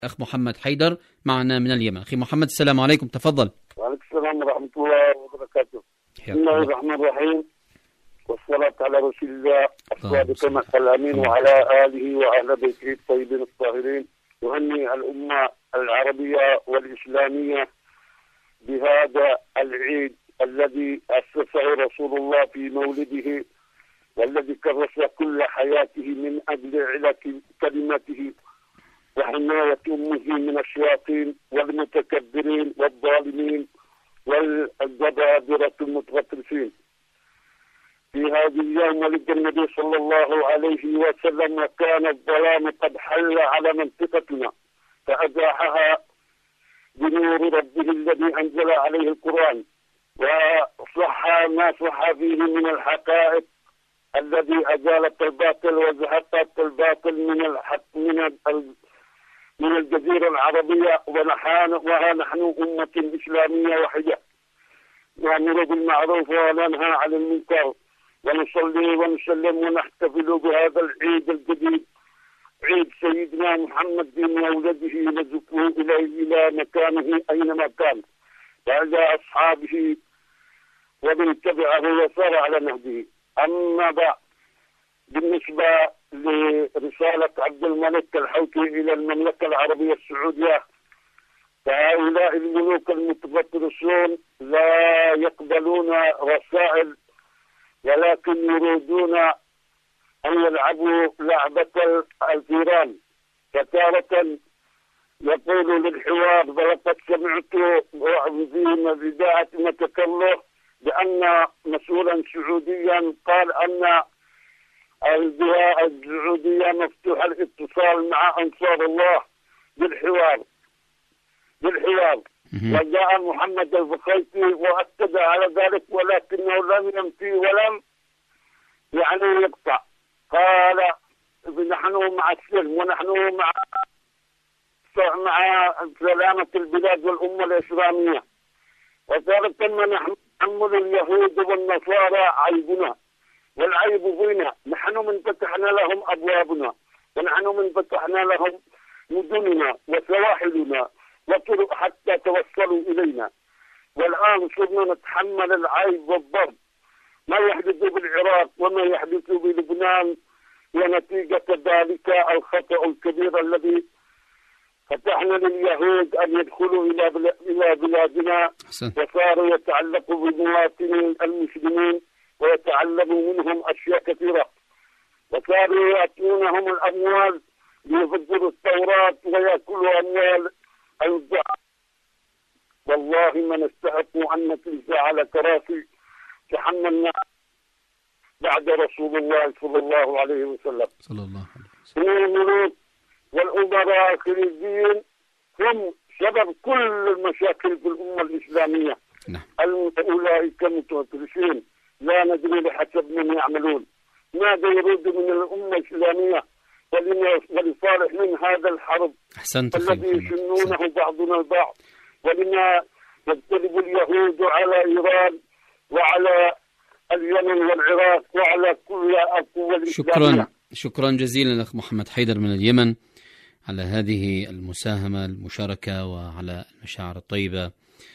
أخ محمد حيدر معنا من اليمن. أخي محمد السلام عليكم، تفضل. وعليكم السلام ورحمة الله وبركاته. بسم الله الرحمن الرحيم، والصلاة على رسول الله الصادق الأمين وعلى آله وعلى بيته الطيبين الطاهرين. يهني الأمة العربية والإسلامية بهذا العيد الذي أسسه رسول الله في مولده، والذي كرس كل حياته من أجل علة كلمته وحماية أمه من الشياطين والمتكبرين والظالمين والجبابرة المتغطرسين. في هذا اليوم ولد النبي صلى الله عليه وسلم، وكان الظلام قد حل على منطقتنا فأزاحها بنور ربه الذي أنزل عليه القرآن، وصح ما صح فيه من الحقائق الذي أزالت الباطل وزهقت الباطل من الجزيرة العربية. ونحن أمة إسلامية وحية نأمر بالمعروف وننهى عن المنكر، ونصلي ونسلم ونحتفل بهذا العيد الجديد، عيد سيدنا محمد بمولده، نزفه إلى مكانه أينما كان وعلى أصحابه ومن تبعه وسار على نهجه. أما بعد، بالنسبة لرسالة عبد الملك الحوثي إلى المملكة العربية السعودية، فهؤلاء الملوك المتبطرسون لا يقبلون رسائل، ولكن يريدون أن يلعبوا لعبة الفيران. فتارة يقول للحوار، ولقد سمعت في إذاعة متكلم بأن مسؤولا سعوديا قال أن الجهة السعودية مفتوح الاتصال مع أنصار الله بالحوار. وجاء محمد البخيتي وأكد على ذلك، ولكنه لم ينفي ولم يقطع. قال نحن مع السلم، ونحن مع سلامة البلاد والأمة الإسلامية. وذلك نحن نحمل اليهود والنصارى عيبنا، والعيب فينا. نحن من فتحنا لهم أبوابنا، ونحن من فتحنا لهم مدننا وسواحلنا وطرق حتى توصلوا إلينا. والآن صرنا نتحمل العيب والضرب. ما يحدث بالعراق وما يحدث بلبنان ونتيجة ذلك الخطأ الكبير الذي فتحنا لليهود أن يدخلوا إلى بلادنا، وصاروا يتعلقوا بمواطنين المسلمين ويتعلموا منهم أشياء كثيرة، وصاروا يأتونهم الأموال ليفجروا الثورات ويأكلوا أموال الضعف. والله ما نستحق أن نجلس على كراسي تحملنا بعد رسول الله صلى الله عليه وسلم. الملوك والأمراء الخليجيين هم سبب كل المشاكل في الأمة الإسلامية. أولئك متوترسين لا ندري بحسب من يعملون ماذا يريد من الأمة الإسلامية ولصالح من هذا الحرب الذي يشنونه بعضنا البعض، ولما يجتلب اليهود على إيران وعلى اليمن والعراق وعلى كل القوى الإسلامية. شكرا جزيلا أخ محمد حيدر من اليمن على هذه المساهمة المشاركة وعلى المشاعر الطيبة